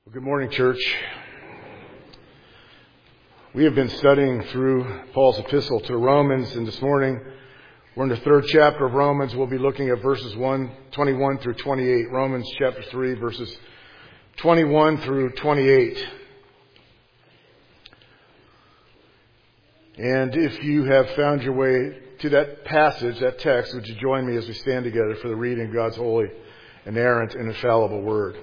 Well, good morning, church. We have been studying through Paul's epistle to Romans, and this morning we're in the third chapter of Romans. We'll be looking at verses 21 through 28. Romans chapter 3, verses 21 through 28. And if you have found your way to that passage, that text, would you join me as we stand together for the reading of God's holy, inerrant, and infallible word.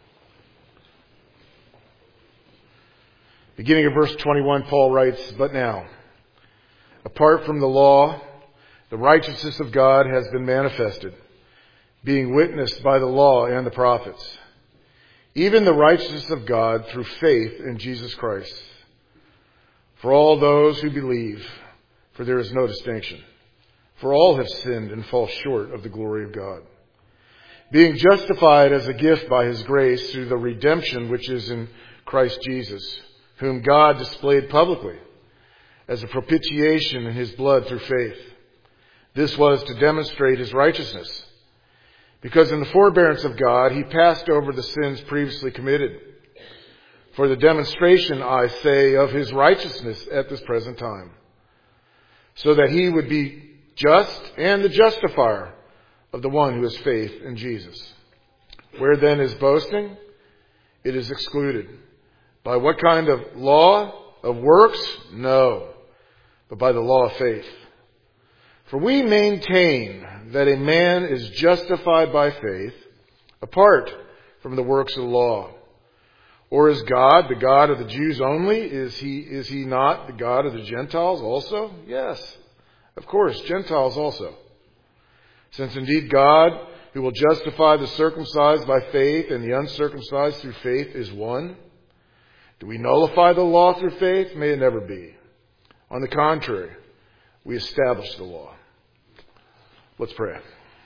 Beginning of verse 21, Paul writes, "But now, apart from the law, the righteousness of God has been manifested, being witnessed by the law and the prophets, even the righteousness of God through faith in Jesus Christ, for all those who believe, for there is no distinction. For all have sinned and fall short of the glory of God, being justified as a gift by His grace through the redemption which is in Christ Jesus, whom God displayed publicly as a propitiation in His blood through faith. This was to demonstrate His righteousness, because in the forbearance of God He passed over the sins previously committed, for the demonstration, I say, of His righteousness at this present time, so that He would be just and the justifier of the one who has faith in Jesus. Where then is boasting? It is excluded. By what kind of law? Of works? No, but by the law of faith. For we maintain that a man is justified by faith apart from the works of the law. Or is God the God of the Jews only? Is he not the God of the Gentiles also? Yes, of course, Gentiles also. Since indeed God, who will justify the circumcised by faith and the uncircumcised through faith, is one. Do we nullify the law through faith? May it never be. On the contrary, we establish the law." Let's pray.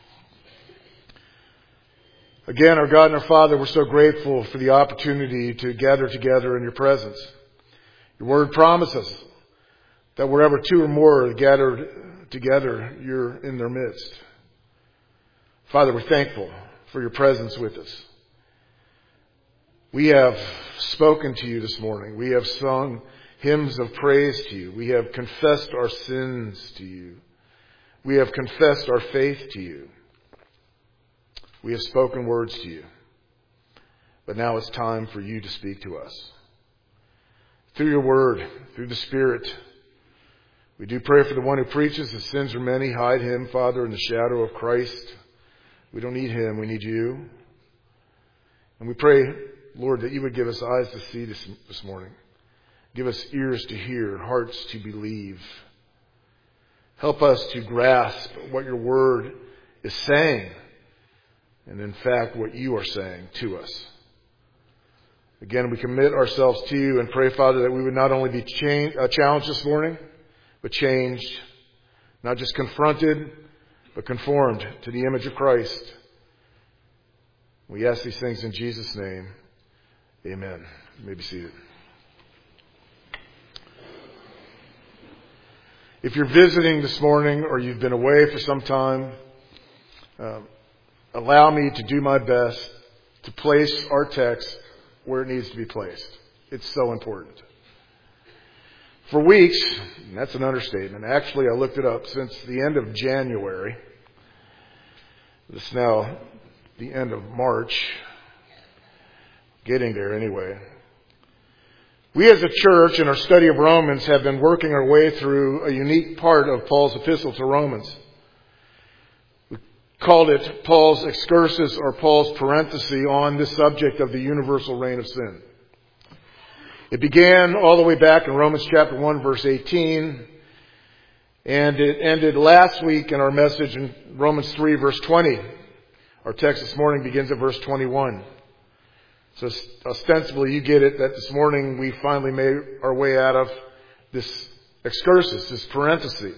Again, our God and our Father, we're so grateful for the opportunity to gather together in your presence. Your word promises that wherever two or more are gathered together, you're in their midst. Father, we're thankful for your presence with us. We have spoken to you this morning. We have sung hymns of praise to you. We have confessed our sins to you. We have confessed our faith to you. We have spoken words to you. But now it's time for you to speak to us. Through your word, through the Spirit, we do pray for the one who preaches. The sins are many. Hide him, Father, in the shadow of Christ. We don't need him. We need you. And we pray, Lord, that you would give us eyes to see this morning. Give us ears to hear, hearts to believe. Help us to grasp what your word is saying, and in fact, what you are saying to us. Again, we commit ourselves to you and pray, Father, that we would not only be challenged this morning, but changed, not just confronted, but conformed to the image of Christ. We ask these things in Jesus' name. Amen. You may be seated. If you're visiting this morning or you've been away for some time, allow me to do my best to place our text where it needs to be placed. It's so important. For weeks, and that's an understatement. Actually, I looked it up since the end of January. It's now the end of March. Getting there anyway. We as a church in our study of Romans have been working our way through a unique part of Paul's epistle to Romans. We called it Paul's excursus or Paul's parenthesis on this subject of the universal reign of sin. It began all the way back in Romans chapter 1 verse 18, and it ended last week in our message in Romans 3 verse 20. Our text this morning begins at verse 21. So ostensibly you get it that this morning we finally made our way out of this excursus, this parenthesis.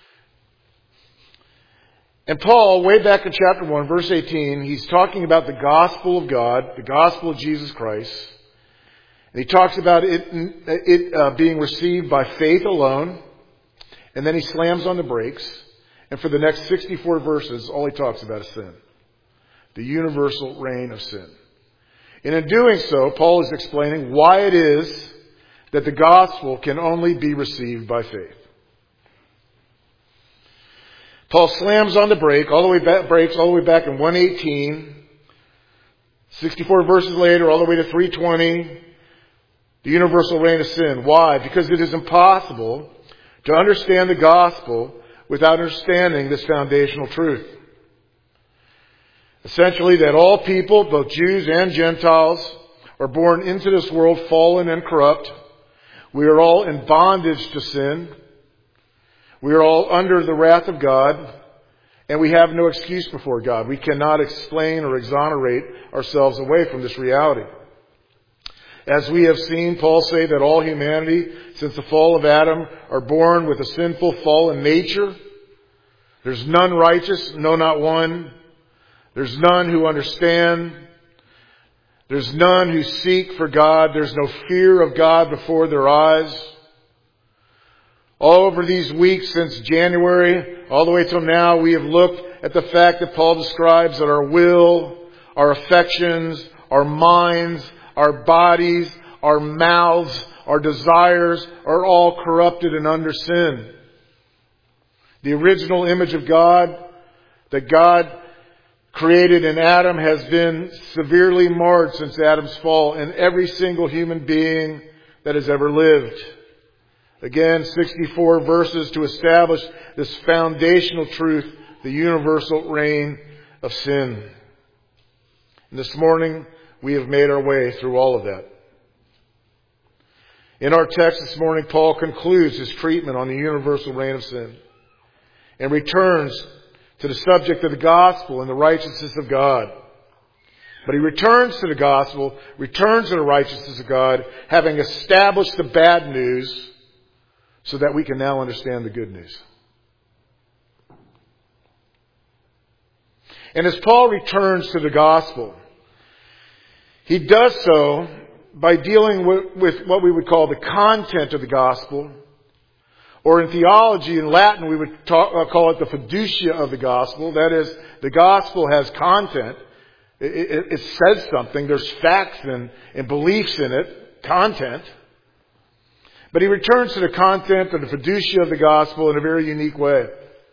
And Paul, way back in chapter 1, verse 18, he's talking about the gospel of God, the gospel of Jesus Christ. And he talks about it being received by faith alone. And then he slams on the brakes. And for the next 64 verses, all he talks about is sin. The universal reign of sin. And in doing so, Paul is explaining why it is that the gospel can only be received by faith. Paul slams on the brakes all the way back in 1:18, 64 verses later, all the way to 3:20, the universal reign of sin. Why? Because it is impossible to understand the gospel without understanding this foundational truth. Essentially, that all people, both Jews and Gentiles, are born into this world fallen and corrupt. We are all in bondage to sin. We are all under the wrath of God, and we have no excuse before God. We cannot explain or exonerate ourselves away from this reality. As we have seen Paul say that all humanity, since the fall of Adam, are born with a sinful, fallen nature. There's none righteous, no, not one. There's none who understand. There's none who seek for God. There's no fear of God before their eyes. All over these weeks since January, all the way till now, we have looked at the fact that Paul describes that our will, our affections, our minds, our bodies, our mouths, our desires are all corrupted and under sin. The original image of God that God created in Adam has been severely marred since Adam's fall in every single human being that has ever lived. Again, 64 verses to establish this foundational truth, the universal reign of sin. And this morning, we have made our way through all of that. In our text this morning, Paul concludes his treatment on the universal reign of sin and returns to the subject of the gospel and the righteousness of God. But he returns to the gospel, returns to the righteousness of God, having established the bad news so that we can now understand the good news. And as Paul returns to the gospel, he does so by dealing with what we would call the content of the gospel, or in theology, in Latin, we would call it the fiducia of the gospel. That is, the gospel has content. It says something. There's facts and beliefs in it, content. But he returns to the content of the fiducia of the gospel in a very unique way.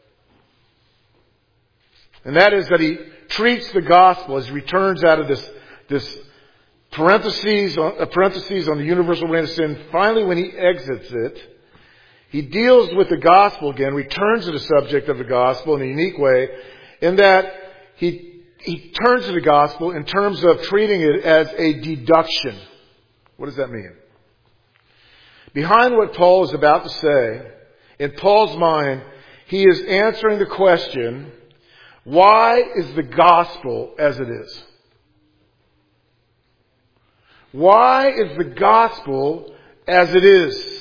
And that is that he treats the gospel as he returns out of this parentheses on the universal reign of sin. Finally, when he exits it, he deals with the gospel again, returns to the subject of the gospel in a unique way, in that he turns to the gospel in terms of treating it as a deduction. What does that mean? Behind what Paul is about to say, in Paul's mind, he is answering the question, why is the gospel as it is? Why is the gospel as it is?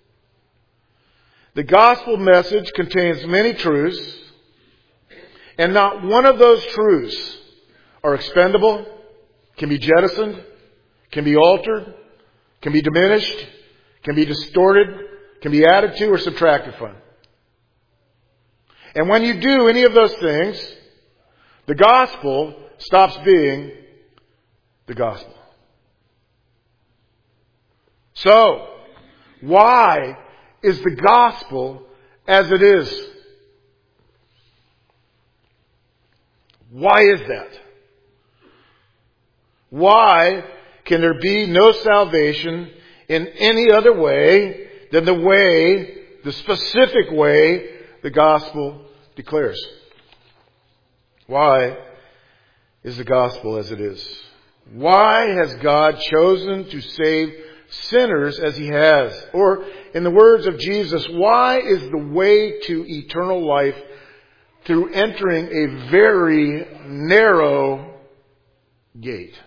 The gospel message contains many truths, and not one of those truths are expendable, can be jettisoned, can be altered, can be diminished, can be distorted, can be added to or subtracted from. And when you do any of those things, the gospel stops being the gospel. So, why is the gospel as it is? Why is that? Why can there be no salvation in any other way than the specific way the gospel declares? Why is the gospel as it is? Why has God chosen to save sinners as he has? Or, in the words of Jesus, why is the way to eternal life through entering a very narrow gate?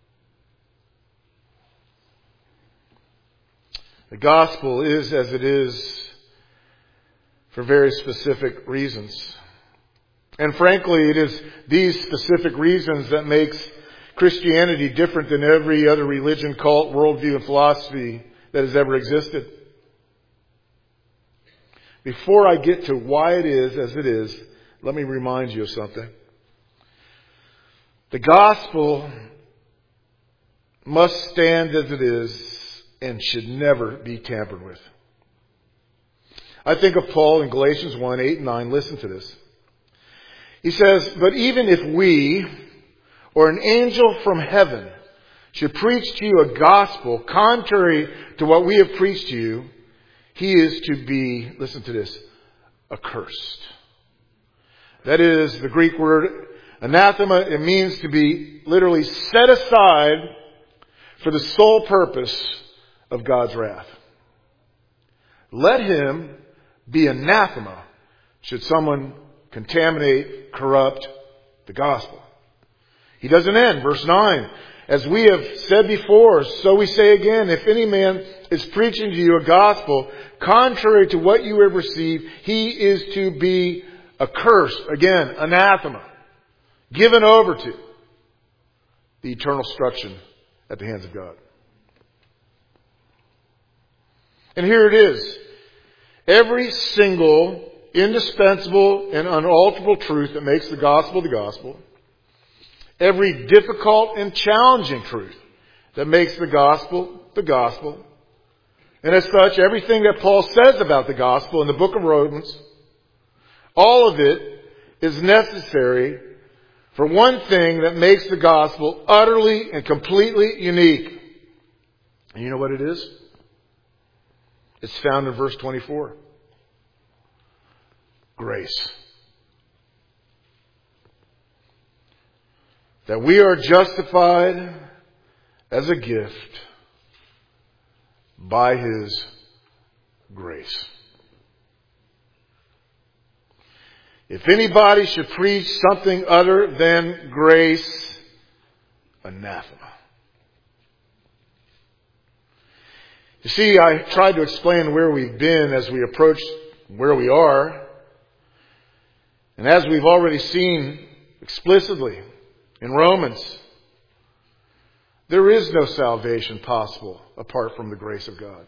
The gospel is as it is for very specific reasons. And frankly, it is these specific reasons that makes Christianity different than every other religion, cult, worldview, and philosophy that has ever existed. Before I get to why it is as it is, let me remind you of something. The gospel must stand as it is and should never be tampered with. I think of Paul in Galatians 1, 8 and 9. Listen to this. He says, "But even if we or an angel from heaven should preach to you a gospel contrary to what we have preached to you, he is to be," listen to this, "accursed." That is the Greek word anathema. It means to be literally set aside for the sole purpose of God's wrath. Let him be anathema should someone contaminate, corrupt the gospel. He doesn't end. Verse 9. "As we have said before, so we say again, if any man is preaching to you a gospel contrary to what you have received, he is to be accursed." Again, anathema. Given over to the eternal destruction at the hands of God. And here it is. Every single indispensable and unalterable truth that makes the gospel the gospel. Every difficult and challenging truth that makes the gospel the gospel. And as such, everything that Paul says about the gospel in the book of Romans, all of it is necessary for one thing that makes the gospel utterly and completely unique. And you know what it is? It's found in verse 24. Grace. That we are justified as a gift by His grace. If anybody should preach something other than grace, anathema. You see, I tried to explain where we've been as we approach where we are. And as we've already seen explicitly in Romans, there is no salvation possible apart from the grace of God.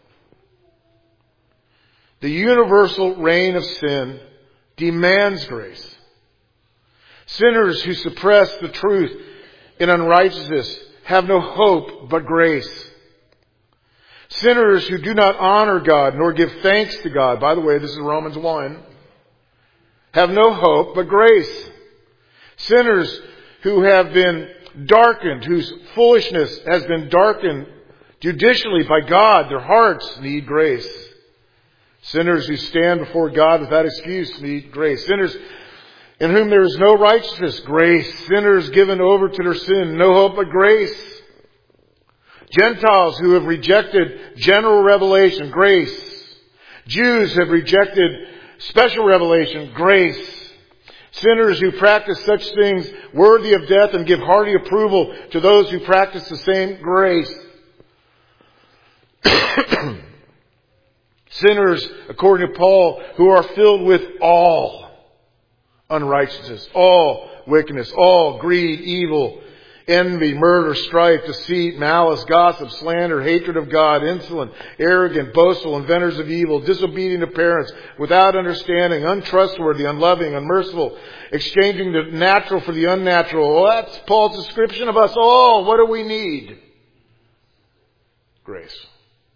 The universal reign of sin demands grace. Sinners who suppress the truth in unrighteousness have no hope but grace. Sinners who do not honor God nor give thanks to God, by the way, this is Romans 1, have no hope but grace. Sinners who have been darkened, whose foolishness has been darkened judicially by God, their hearts need grace. Sinners who stand before God without excuse need grace. Sinners in whom there is no righteousness, grace. Sinners given over to their sin, no hope but grace. Gentiles who have rejected general revelation, grace. Jews have rejected special revelation, grace. Sinners who practice such things worthy of death and give hearty approval to those who practice the same, grace. Sinners, according to Paul, who are filled with all unrighteousness, all wickedness, all greed, evil, envy, murder, strife, deceit, malice, gossip, slander, hatred of God, insolent, arrogant, boastful, inventors of evil, disobedient to parents, without understanding, untrustworthy, unloving, unmerciful, exchanging the natural for the unnatural. Well, that's Paul's description of us all. What do we need? Grace.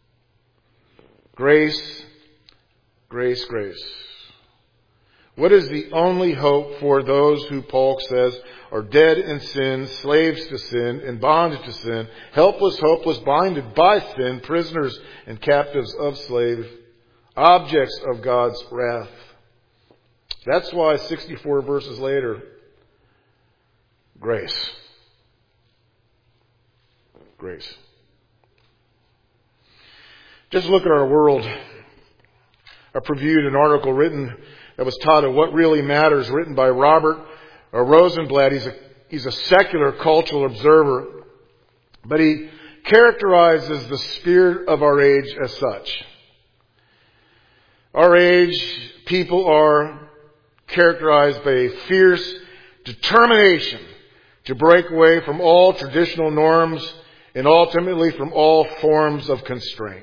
Grace, grace, grace. What is the only hope for those who, Paul says, are dead in sin, slaves to sin, in bondage to sin, helpless, hopeless, blinded by sin, prisoners and captives of slave, objects of God's wrath? That's why 64 verses later, grace. Grace. Just look at our world. I previewed an article written that was titled "What Really Matters," written by Robert Rosenblatt. He's a secular cultural observer, but he characterizes the spirit of our age as such. Our age, people are characterized by a fierce determination to break away from all traditional norms and ultimately from all forms of constraint.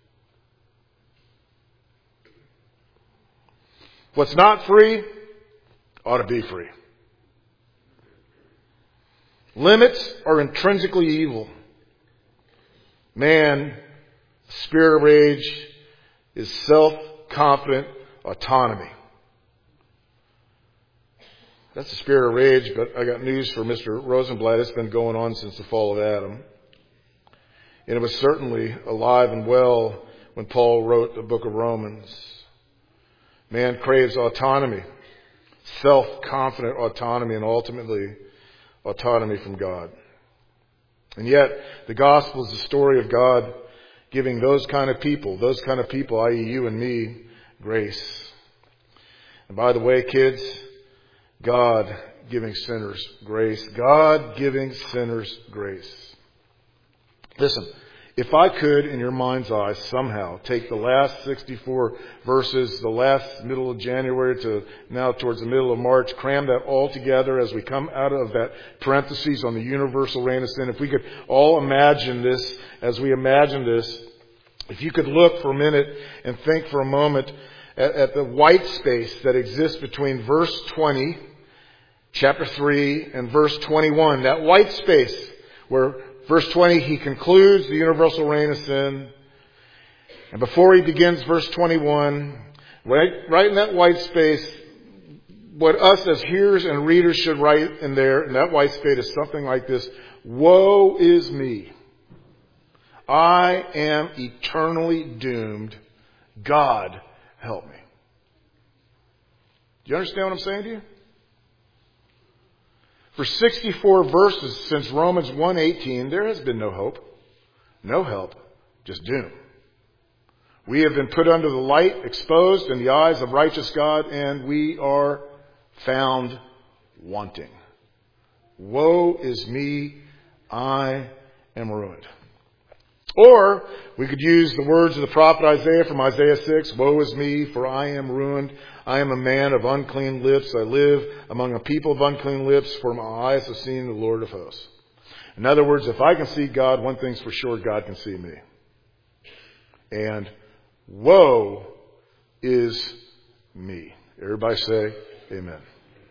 What's not free ought to be free. Limits are intrinsically evil. Man, spirit of rage is self-confident autonomy. That's the spirit of rage, but I got news for Mr. Rosenblatt. It's been going on since the fall of Adam. And it was certainly alive and well when Paul wrote the book of Romans. Man craves autonomy, self-confident autonomy, and ultimately autonomy from God. And yet, the gospel is the story of God giving those kind of people, i.e. you and me, grace. And by the way, kids, God giving sinners grace. God giving sinners grace. Listen, if I could, in your mind's eye, somehow take the last 64 verses, the last middle of January to now towards the middle of March, cram that all together as we come out of that parentheses on the universal reign of sin, if we could all imagine this as we imagine this, if you could look for a minute and think for a moment at the white space that exists between verse 20, chapter 3, and verse 21, that white space where verse 20, he concludes the universal reign of sin. And before he begins verse 21, right in that white space, what us as hearers and readers should write in there, in that white space, is something like this. Woe is me. I am eternally doomed. God, help me. Do you understand what I'm saying to you? For 64 verses since Romans 1:18, there has been no hope, no help, just doom. We have been put under the light, exposed in the eyes of righteous God, and we are found wanting. Woe is me, I am ruined. Or we could use the words of the prophet Isaiah from Isaiah 6. Woe is me, for I am ruined. I am a man of unclean lips. I live among a people of unclean lips, for my eyes have seen the Lord of hosts. In other words, if I can see God, one thing's for sure, God can see me. And woe is me. Everybody say amen.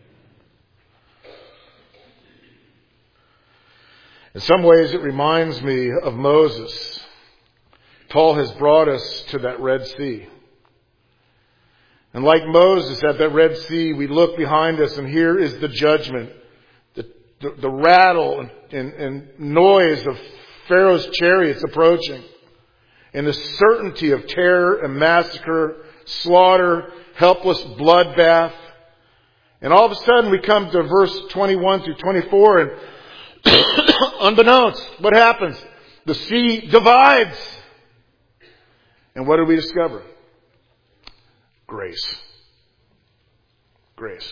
In some ways, it reminds me of Moses. Paul has brought us to that Red Sea. And like Moses at that Red Sea, we look behind us and here is the judgment. The rattle and noise of Pharaoh's chariots approaching. And the certainty of terror and massacre, slaughter, helpless bloodbath. And all of a sudden we come to verse 21 through 24 and unbeknownst, what happens? The sea divides. And what do we discover? Grace. Grace.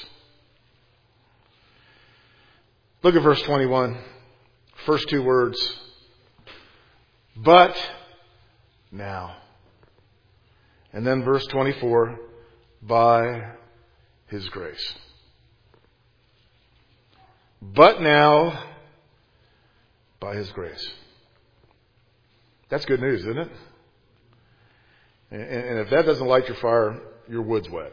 Look at verse 21. First two words. But now. And then verse 24. By His grace. But now, by His grace. That's good news, isn't it? And if that doesn't light your fire, your wood's wet.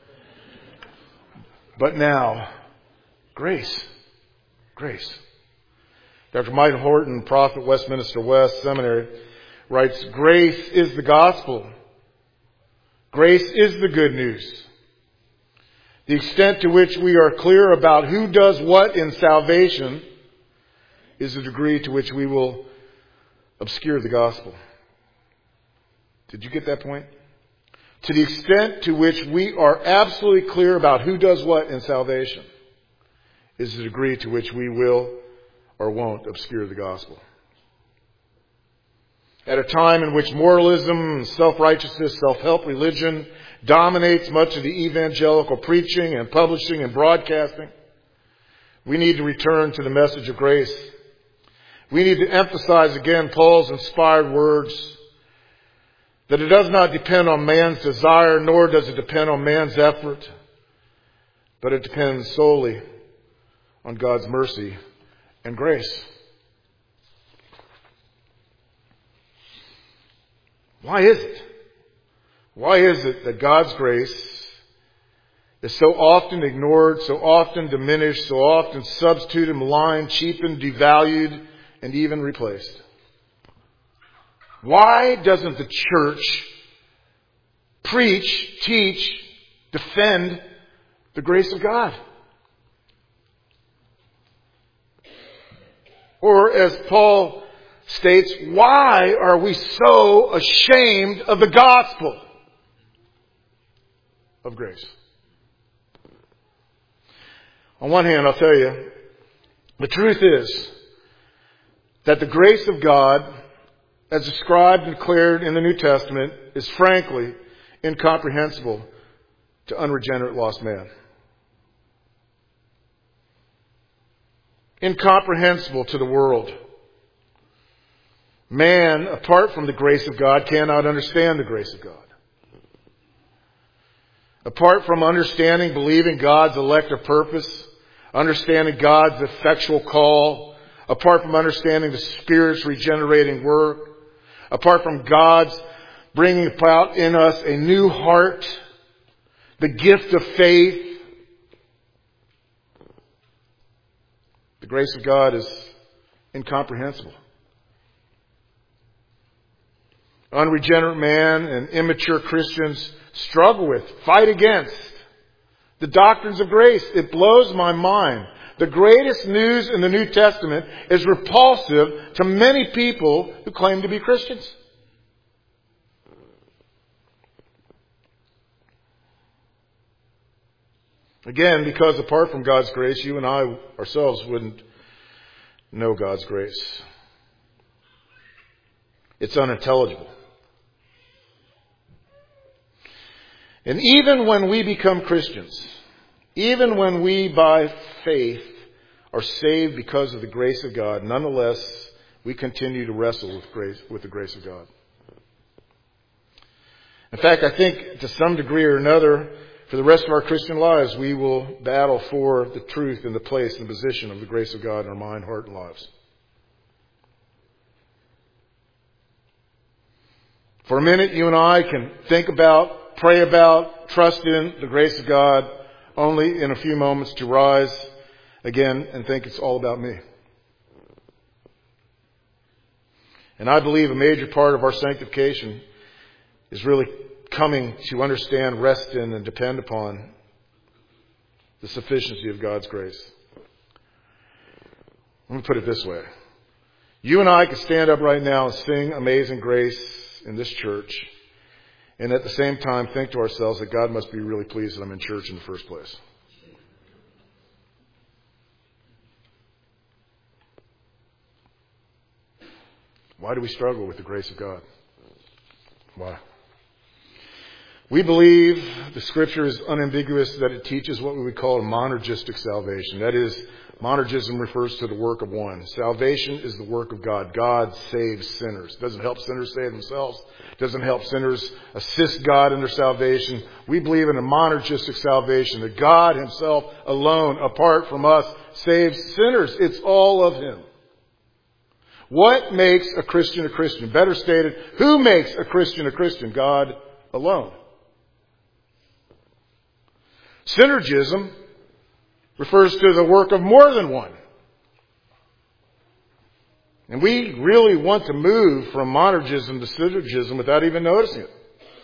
But now, grace. Grace. Dr. Michael Horton, prophet, Westminster West Seminary, writes, grace is the gospel. Grace is the good news. The extent to which we are clear about who does what in salvation is the degree to which we will obscure the gospel. Did you get that point? To the extent to which we are absolutely clear about who does what in salvation is the degree to which we will or won't obscure the gospel. At a time in which moralism, self-righteousness, self-help religion dominates much of the evangelical preaching and publishing and broadcasting, we need to return to the message of grace. We need to emphasize again Paul's inspired words that it does not depend on man's desire, nor does it depend on man's effort, but it depends solely on God's mercy and grace. Why is it? Why is it that God's grace is so often ignored, so often diminished, so often substituted, maligned, cheapened, devalued, and even replaced? Why doesn't the church preach, teach, defend the grace of God? Or as Paul states, why are we so ashamed of the gospel of grace? On one hand, I'll tell you, the truth is that the grace of God, as described and declared in the New Testament, is frankly incomprehensible to unregenerate lost man. Incomprehensible to the world. Man, apart from the grace of God, cannot understand the grace of God. Apart from understanding, believing God's elective purpose, understanding God's effectual call, apart from understanding the Spirit's regenerating work, apart from God's bringing about in us a new heart, the gift of faith, the grace of God is incomprehensible. Unregenerate man and immature Christians struggle with, fight against the doctrines of grace. It blows my mind. The greatest news in the New Testament is repulsive to many people who claim to be Christians. Again, because apart from God's grace, you and I ourselves wouldn't know God's grace. It's unintelligible. And even when we become Christians, even when we by faith are saved because of the grace of God, nonetheless, we continue to wrestle with the grace of God. In fact, I think to some degree or another, for the rest of our Christian lives, we will battle for the truth and the place and the position of the grace of God in our mind, heart, and lives. For a minute, you and I can think about, pray about, trust in the grace of God, only in a few moments to rise again and think it's all about me. And I believe a major part of our sanctification is really coming to understand, rest in, and depend upon the sufficiency of God's grace. Let me put it this way. You and I could stand up right now and sing Amazing Grace in this church, and at the same time think to ourselves that God must be really pleased that I'm in church in the first place. Why do we struggle with the grace of God? Why? We believe the Scripture is unambiguous that it teaches what we would call a monergistic salvation. That is, monergism refers to the work of one. Salvation is the work of God. God saves sinners. It doesn't help sinners save themselves. It doesn't help sinners assist God in their salvation. We believe in a monergistic salvation, that God Himself alone, apart from us, saves sinners. It's all of Him. What makes a Christian a Christian? Better stated, who makes a Christian a Christian? God alone. Synergism refers to the work of more than one. And we really want to move from monergism to synergism without even noticing it.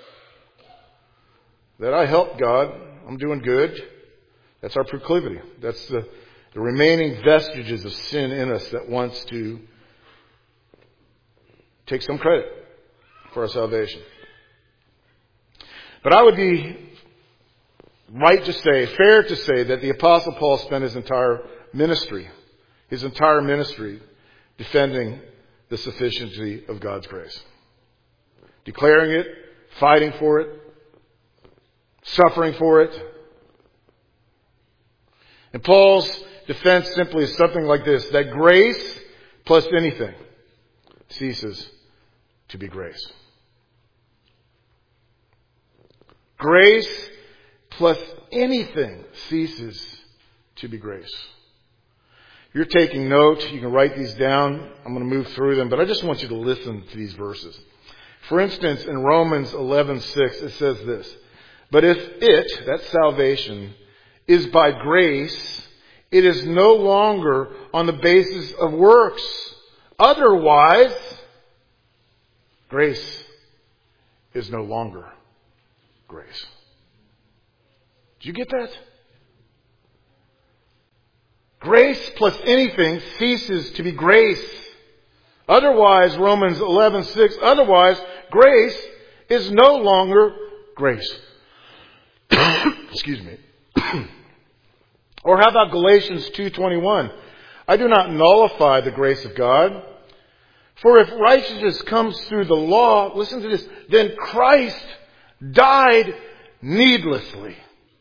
That I help God, I'm doing good. That's our proclivity. That's the remaining vestiges of sin in us that wants to take some credit for our salvation. But I would be fair to say that the Apostle Paul spent his entire ministry defending the sufficiency of God's grace. Declaring it, fighting for it, suffering for it. And Paul's defense simply is something like this, that grace plus anything ceases to be grace. Grace plus anything ceases to be grace. If you're taking notes, you can write these down. I'm going to move through them, but I just want you to listen to these verses. For instance, in Romans 11:6, it says this, "But if it," that's salvation, "is by grace, it is no longer on the basis of works. Otherwise, Grace is no longer grace. Do you get that? Grace plus anything ceases to be grace. Otherwise, Romans 11:6, otherwise, grace is no longer grace. Excuse me. Or how about Galatians 2:21? I do not nullify the grace of God. For if righteousness comes through the law, listen to this, then Christ died needlessly.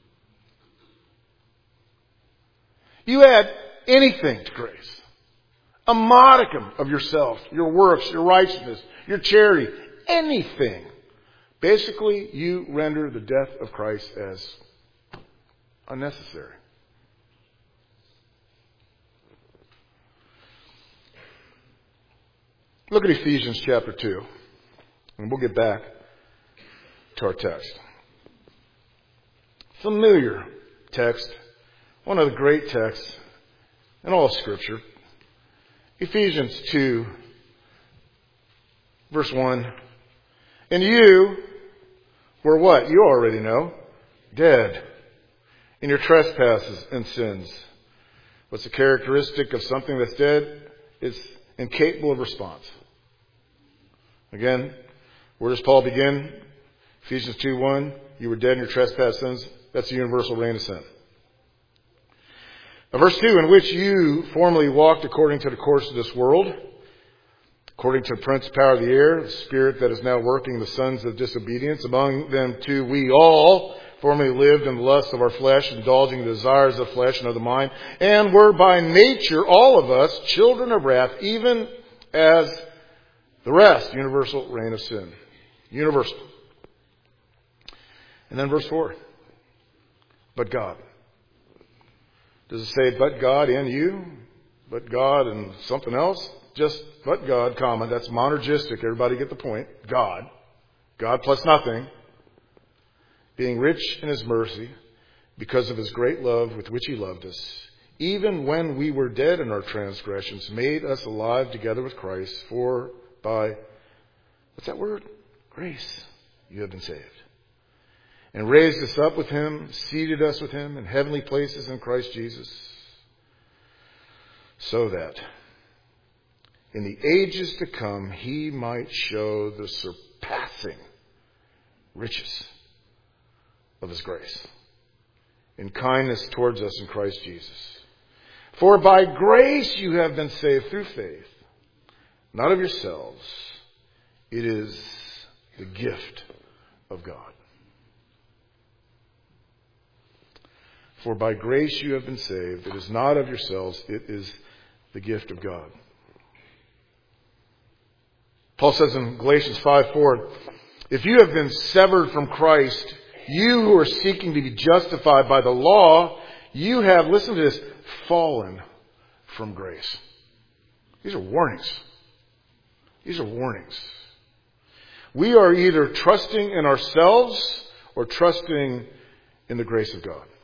You add anything to grace. A modicum of yourself, your works, your righteousness, your charity, anything. Basically, you render the death of Christ as unnecessary. Look at Ephesians chapter 2, and we'll get back to our text. Familiar text, one of the great texts in all of Scripture. Ephesians 2, verse 1. And you were what? You already know. Dead in your trespasses and sins. What's the characteristic of something that's dead? It's incapable of response. Again, where does Paul begin? Ephesians 2:1. You were dead in your trespasses and sins. That's the universal reign of sin. Now, verse 2, in which you formerly walked according to the course of this world, according to the prince power of the air, the spirit that is now working the sons of disobedience. Among them too we all formerly lived in the lust of our flesh, indulging the desires of the flesh and of the mind, and were by nature, all of us, children of wrath, even as the rest. Universal reign of sin. Universal. And then verse 4. But God. Does it say, but God in you? But God and something else? Just, but God, comma. That's monergistic. Everybody get the point. God. God plus nothing. Being rich in His mercy, because of His great love with which He loved us, even when we were dead in our transgressions, made us alive together with Christ, for by, what's that word? Grace, you have been saved. And raised us up with Him, seated us with Him in heavenly places in Christ Jesus, so that in the ages to come He might show the surpassing riches of His grace in kindness towards us in Christ Jesus. For by grace you have been saved through faith, not of yourselves. It is the gift of God. For by grace you have been saved. It is not of yourselves. It is the gift of God. Paul says in Galatians 5:4, if you have been severed from Christ, you who are seeking to be justified by the law, you have, listen to this, fallen from grace. These are warnings. These are warnings. We are either trusting in ourselves or trusting in the grace of God.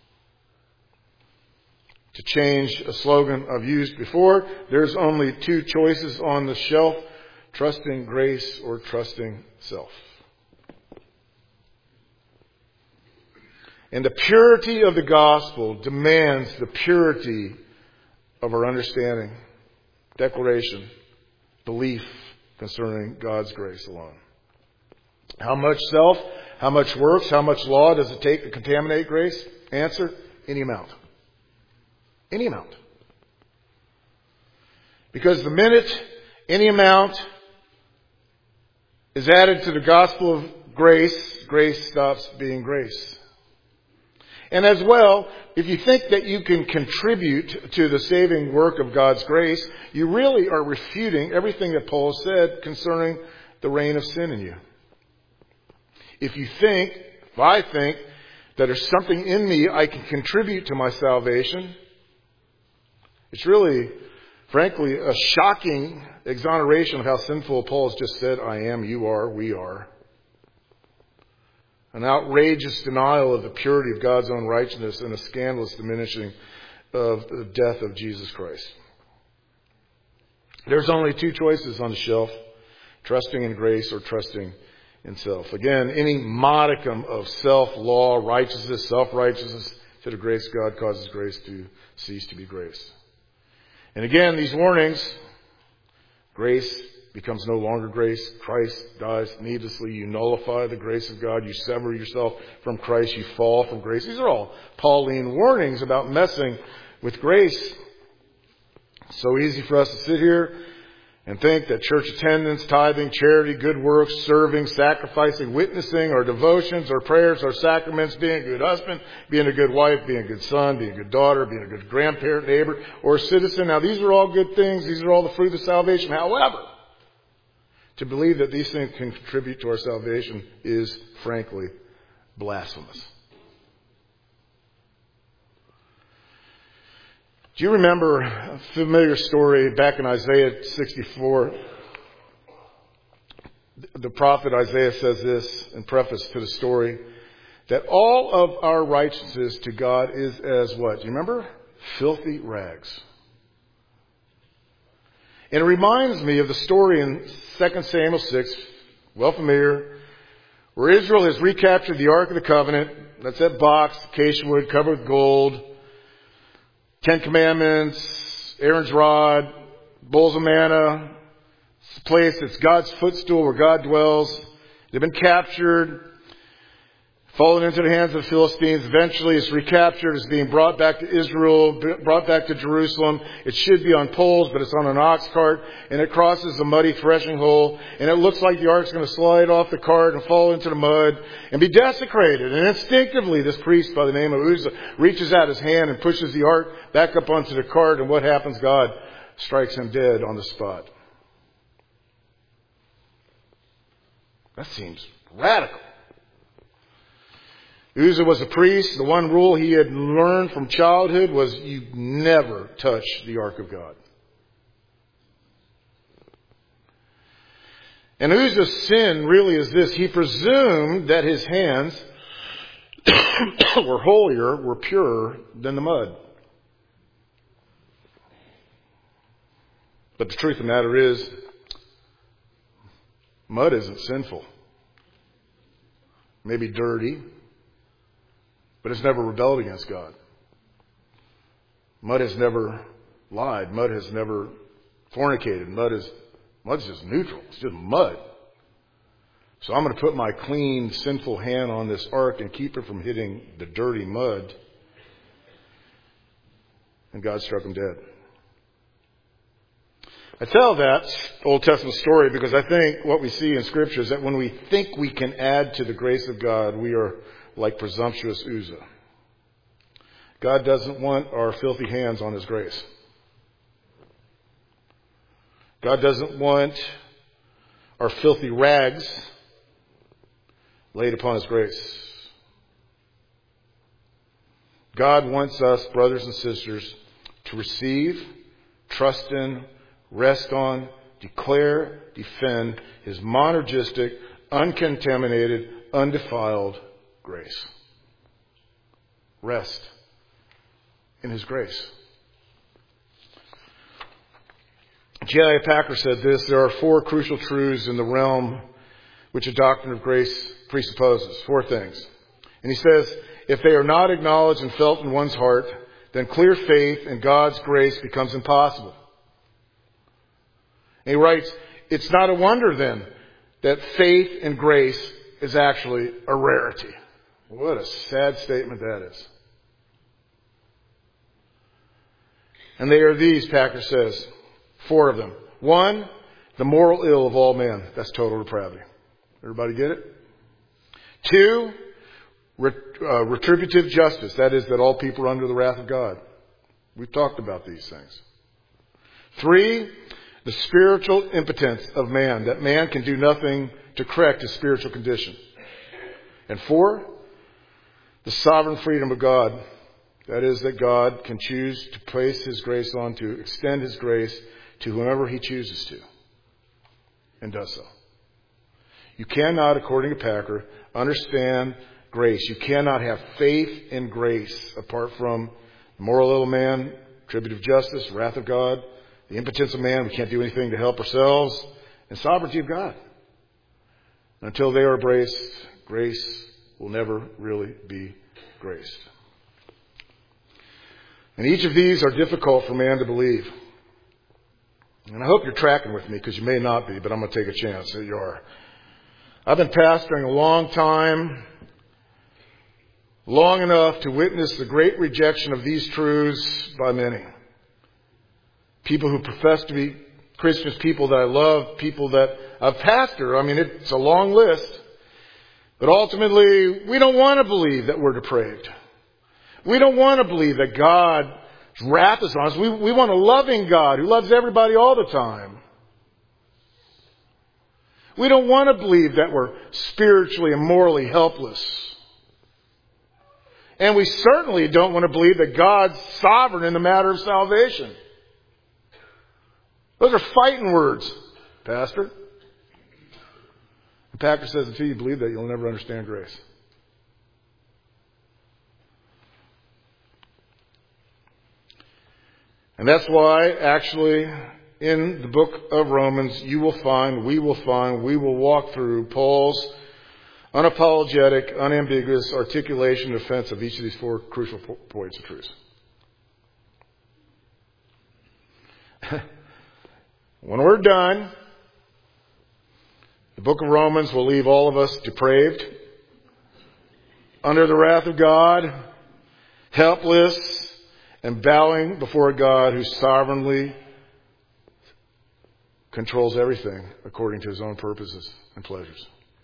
To change a slogan I've used before, there's only two choices on the shelf: trusting grace or trusting self. And the purity of the gospel demands the purity of our understanding, declaration, belief concerning God's grace alone. How much self, how much works, how much law does it take to contaminate grace? Answer, any amount. Any amount. Because the minute any amount is added to the gospel of grace, grace stops being grace. And as well, if you think that you can contribute to the saving work of God's grace, you really are refuting everything that Paul said concerning the reign of sin in you. If I think that there's something in me I can contribute to my salvation, it's really, frankly, a shocking exoneration of how sinful Paul has just said, I am, you are, we are. An outrageous denial of the purity of God's own righteousness and a scandalous diminishing of the death of Jesus Christ. There's only two choices on the shelf: trusting in grace or trusting in self. Again, any modicum of self-law, righteousness, self-righteousness to the grace of God causes grace to cease to be grace. And again, these warnings, grace becomes no longer grace. Christ dies needlessly. You nullify the grace of God. You sever yourself from Christ. You fall from grace. These are all Pauline warnings about messing with grace. So easy for us to sit here and think that church attendance, tithing, charity, good works, serving, sacrificing, witnessing, our devotions, our prayers, our sacraments, being a good husband, being a good wife, being a good son, being a good daughter, being a good grandparent, neighbor, or citizen. Now, these are all good things. These are all the fruit of salvation. However, to believe that these things can contribute to our salvation is, frankly, blasphemous. Do you remember a familiar story back in Isaiah 64? The prophet Isaiah says this in preface to the story, that all of our righteousness to God is as what? Do you remember? Filthy rags. And it reminds me of the story in 2 Samuel 6, well familiar, where Israel has recaptured the Ark of the Covenant. That's that box, acacia wood, covered with gold. 10 Commandments, Aaron's rod, bowls of manna. It's a place that's God's footstool where God dwells. They've been captured, fallen into the hands of the Philistines. Eventually it's recaptured. It's being brought back to Israel, brought back to Jerusalem. It should be on poles, but it's on an ox cart, and it crosses a muddy threshing hole, and it looks like the ark's going to slide off the cart and fall into the mud and be desecrated. And instinctively, this priest by the name of Uzzah reaches out his hand and pushes the ark back up onto the cart, and what happens? God strikes him dead on the spot. That seems radical. Uzzah was a priest. The one rule he had learned from childhood was you never touch the Ark of God. And Uzzah's sin really is this. He presumed that his hands were holier, were purer than the mud. But the truth of the matter is, mud isn't sinful. Maybe dirty, but it's never rebelled against God. Mud has never lied. Mud has never fornicated. Mud's just neutral. It's just mud. So I'm going to put my clean, sinful hand on this ark and keep it from hitting the dirty mud. And God struck him dead. I tell that Old Testament story because I think what we see in Scripture is that when we think we can add to the grace of God, we are like presumptuous Uzzah. God doesn't want our filthy hands on His grace. God doesn't want our filthy rags laid upon His grace. God wants us, brothers and sisters, to receive, trust in, rest on, declare, defend His monergistic, uncontaminated, undefiled grace. Rest in His grace. J.I. Packer said this: there are 4 crucial truths in the realm which a doctrine of grace presupposes. 4 things. And he says, if they are not acknowledged and felt in one's heart, then clear faith in God's grace becomes impossible. And he writes, it's not a wonder then that faith in grace is actually a rarity. What a sad statement that is. And they are these, Packer says, 4 of them. 1, the moral ill of all men. That's total depravity. Everybody get it? 2, retributive justice. That is, that all people are under the wrath of God. We've talked about these things. 3, the spiritual impotence of man. That man can do nothing to correct his spiritual condition. And 4, the sovereign freedom of God. That is, that God can choose to place His grace on, to extend His grace to whomever He chooses to. And does so. You cannot, according to Packer, understand grace. You cannot have faith in grace apart from the moral ill of man, retributive justice, wrath of God, the impotence of man. We can't do anything to help ourselves, and sovereignty of God. Until they are embraced, grace will never really be graced. And each of these are difficult for man to believe. And I hope you're tracking with me, because you may not be, but I'm going to take a chance that you are. I've been pastoring a long time, long enough to witness the great rejection of these truths by many. People who profess to be Christians, people that I love, people that I've pastored. I mean, it's a long list. But ultimately, we don't want to believe that we're depraved. We don't want to believe that God's wrath is on us. We want a loving God who loves everybody all the time. We don't want to believe that we're spiritually and morally helpless. And we certainly don't want to believe that God's sovereign in the matter of salvation. Those are fighting words, Pastor. The pastor says until you believe that, you'll never understand grace. And that's why, actually, in the book of Romans, we will walk through Paul's unapologetic, unambiguous articulation and defense of each of these four crucial points of truth. When we're done, the book of Romans will leave all of us depraved, under the wrath of God, helpless, and bowing before a God who sovereignly controls everything according to his own purposes and pleasures.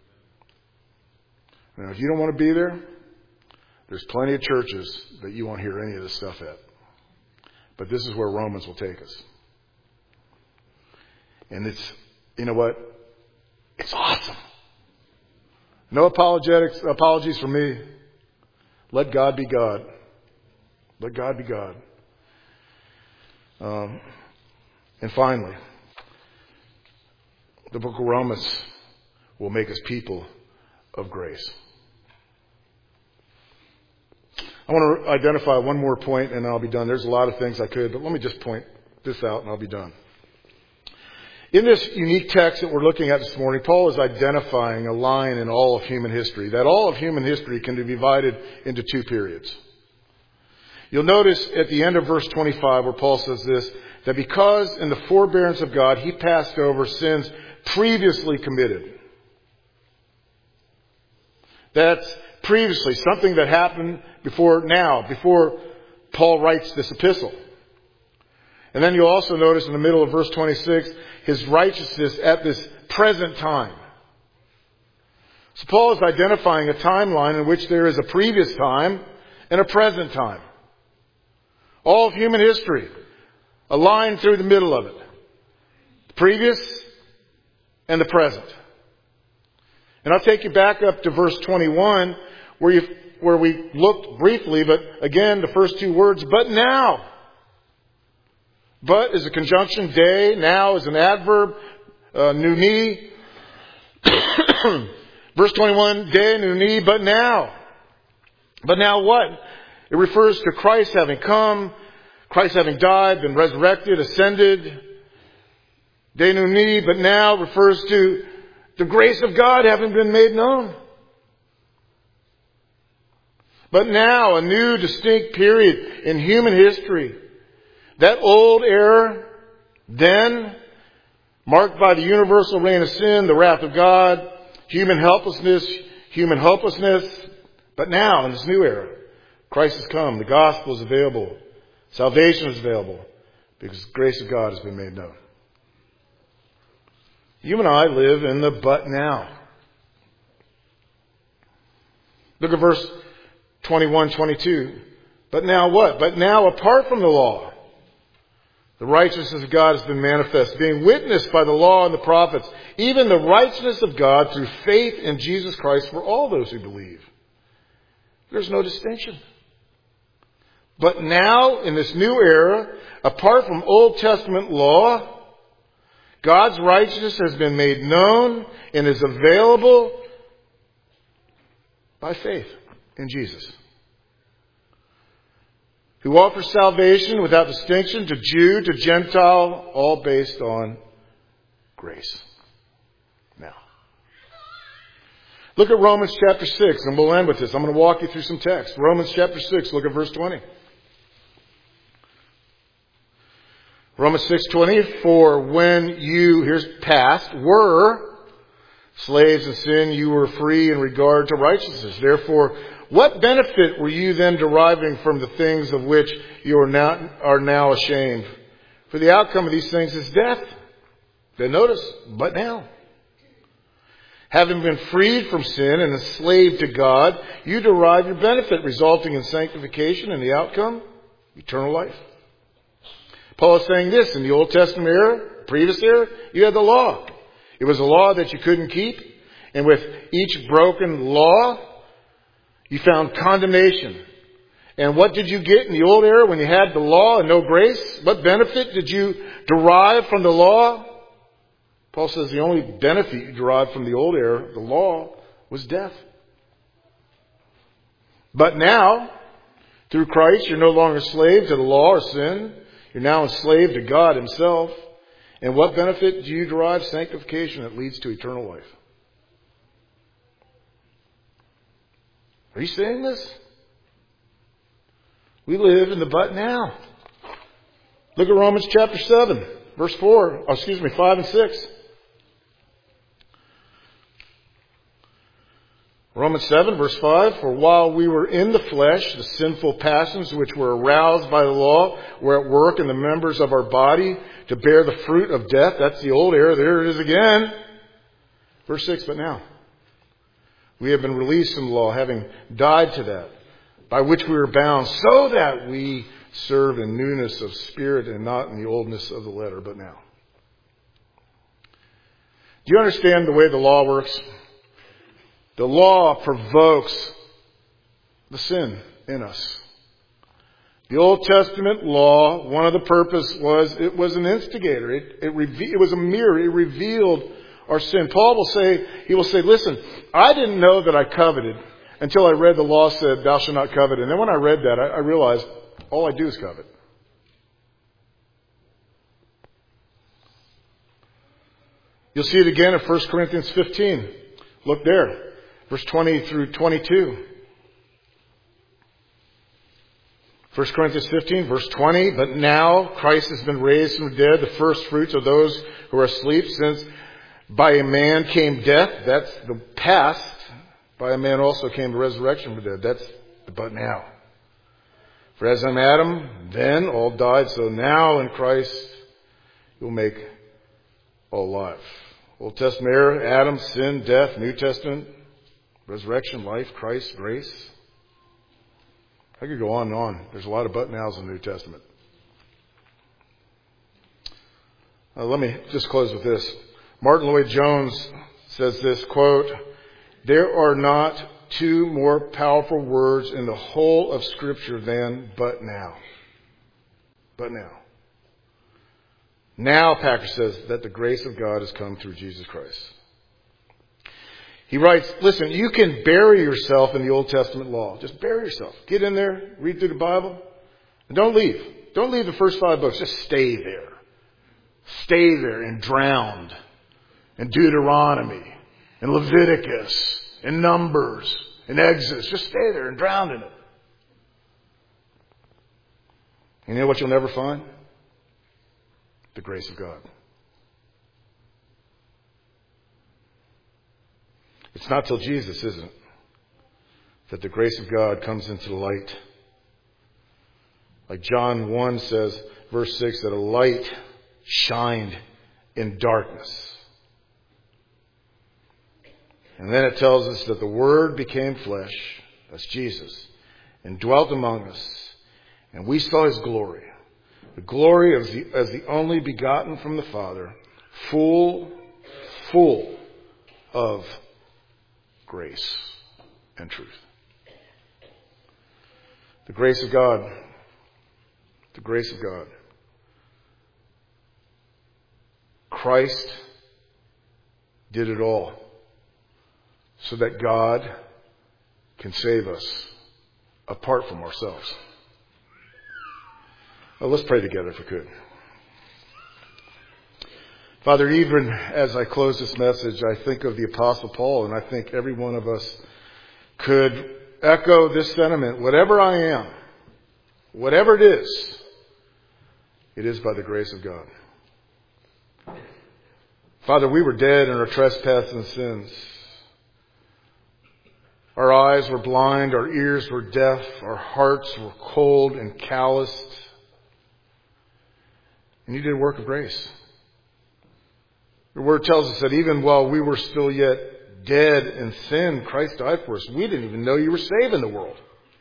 Now, if you don't want to be there, there's plenty of churches that you won't hear any of this stuff at. But this is where Romans will take us. And it's, you know what? It's awesome. No apologies from me. Let God be God. Let God be God. And finally, the book of Romans will make us people of grace. I want to identify one more point and I'll be done. There's a lot of things I could, but let me just point this out and I'll be done. In this unique text that we're looking at this morning, Paul is identifying a line in all of human history. That all of human history can be divided into two periods. You'll notice at the end of verse 25 where Paul says this, that because in the forbearance of God, he passed over sins previously committed. That's previously, something that happened before Paul writes this epistle. And then you'll also notice in the middle of verse 26, his righteousness at this present time. So Paul is identifying a timeline in which there is a previous time and a present time. All of human history, a line through the middle of it. The previous and the present. And I'll take you back up to verse 21 where we looked briefly, but again, the first two words, but now. But is a conjunction, day, now is an adverb, nuni. Verse 21, day, nuni, but now. But now what? It refers to Christ having come, Christ having died, been resurrected, ascended. De nuni, but now refers to the grace of God having been made known. But now, a new distinct period in human history. That old era, then, marked by the universal reign of sin, the wrath of God, human helplessness, human hopelessness. But now, in this new era, Christ has come. The gospel is available. Salvation is available because the grace of God has been made known. You and I live in the but now. Look at verse 21, 22. But now what? But now apart from the law, the righteousness of God has been manifest, being witnessed by the law and the prophets, even the righteousness of God through faith in Jesus Christ for all those who believe. There's no distinction. But now, in this new era, apart from Old Testament law, God's righteousness has been made known and is available by faith in Jesus, who offers salvation without distinction to Jew, to Gentile, all based on grace. Now, Look at Romans chapter 6, and we'll end with this. I'm going to walk you through some text. Romans chapter 6, look at verse 20. Romans 6:20, for when you, here's past, were slaves of sin, you were free in regard to righteousness. Therefore, what benefit were you then deriving from the things of which you are now ashamed? For the outcome of these things is death. Then notice, but now. Having been freed from sin and enslaved to God, you derive your benefit, resulting in sanctification and the outcome, eternal life. Paul is saying this, in the Old Testament era, previous era, you had the law. It was a law that you couldn't keep. And with each broken law, you found condemnation. And what did you get in the old era when you had the law and no grace? What benefit did you derive from the law? Paul says the only benefit you derived from the old era, the law, was death. But now, through Christ, you're no longer slave to the law or sin. You're now enslaved to God Himself. And what benefit do you derive? Sanctification that leads to eternal life. Are you saying this? We live in the but now. Look at Romans chapter 7, verse 5 and 6. Romans 7, verse 5, for while we were in the flesh, the sinful passions which were aroused by the law were at work in the members of our body to bear the fruit of death. That's the old era. There it is again. Verse 6, but now we have been released from the law, having died to that, by which we were bound, so that we serve in newness of spirit and not in the oldness of the letter, but now. Do you understand the way the law works? The law provokes the sin in us. The Old Testament law, one of the purpose was it was an instigator. It was a mirror. It revealed our sin. Paul will say, listen, I didn't know that I coveted until I read the law said, thou shalt not covet. And then when I read that, I realized all I do is covet. You'll see it again in 1 Corinthians 15. Look there. Verse 20 through 22. 1 Corinthians 15, verse 20. But now Christ has been raised from the dead, the first fruits of those who are asleep, since by a man came death. That's the past. By a man also came the resurrection from the dead. That's the but now. For as in Adam, then all died, so now in Christ He will make all alive. Old Testament era, Adam, sin, death. New Testament, resurrection, life, Christ, grace. I could go on and on. There's a lot of but-nows in the New Testament. Let me just close with this. Martin Lloyd-Jones says this, quote, there are not two more powerful words in the whole of Scripture than but now. But now. Now, Packer says, that the grace of God has come through Jesus Christ. He writes, listen, you can bury yourself in the Old Testament law. Just bury yourself. Get in there, read through the Bible, and don't leave. Don't leave the first 5 books. Just stay there. Stay there and drowned in Deuteronomy, in Leviticus, in Numbers, in Exodus. Just stay there and drown in it. You know what you'll never find? The grace of God. It's not till Jesus, isn't it, that the grace of God comes into the light. Like John 1 says, verse 6, that a light shined in darkness. And then it tells us that the Word became flesh, that's Jesus, and dwelt among us. And we saw His glory. The glory as the only begotten from the Father, full of grace and truth. The grace of God. The grace of God. Christ did it all so that God can save us apart from ourselves. Well, let's pray together if we could. Father, even as I close this message, I think of the Apostle Paul, and I think every one of us could echo this sentiment. Whatever I am, whatever it is by the grace of God. Father, we were dead in our trespasses and sins. Our eyes were blind, our ears were deaf, our hearts were cold and calloused. And you did a work of grace. Your word tells us that even while we were still yet dead in sin, Christ died for us. We didn't even know you were saving the world.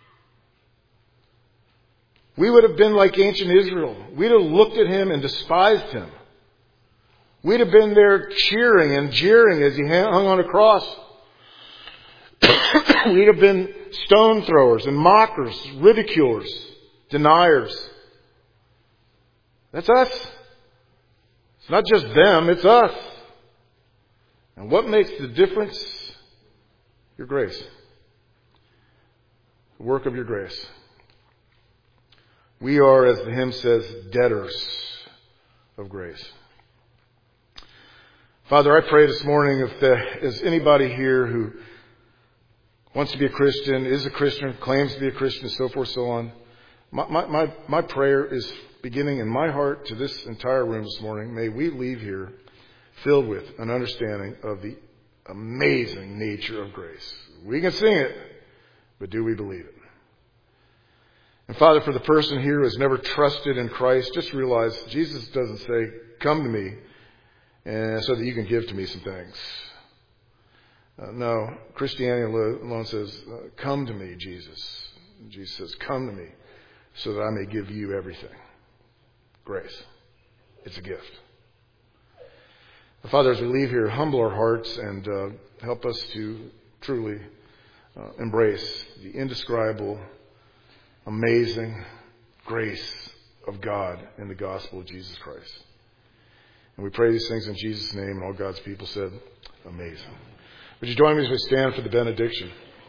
We would have been like ancient Israel. We'd have looked at him and despised him. We'd have been there cheering and jeering as he hung on a cross. We'd have been stone throwers and mockers, ridiculers, deniers. That's us. It's not just them, it's us. And what makes the difference? Your grace. The work of your grace. We are, as the hymn says, debtors of grace. Father, I pray this morning if there is anybody here who wants to be a Christian, is a Christian, claims to be a Christian, and so forth, so on. My prayer is beginning in my heart to this entire room this morning. May we leave here filled with an understanding of the amazing nature of grace. We can sing it, but do we believe it? And Father, for the person here who has never trusted in Christ, just realize Jesus doesn't say, come to me, and so that you can give to me some things. No, Christianity alone says, come to me, Jesus. Jesus says, come to me so that I may give you everything. Grace. It's a gift. Father, as we leave here, humble our hearts and help us to truly embrace the indescribable, amazing grace of God in the gospel of Jesus Christ. And we pray these things in Jesus' name, and all God's people said, amazing. Would you join me as we stand for the benediction?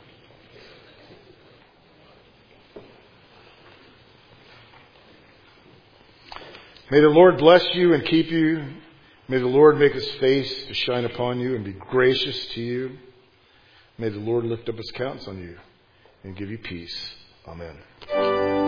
May the Lord bless you and keep you. May the Lord make his face to shine upon you and be gracious to you. May the Lord lift up his countenance on you and give you peace. Amen.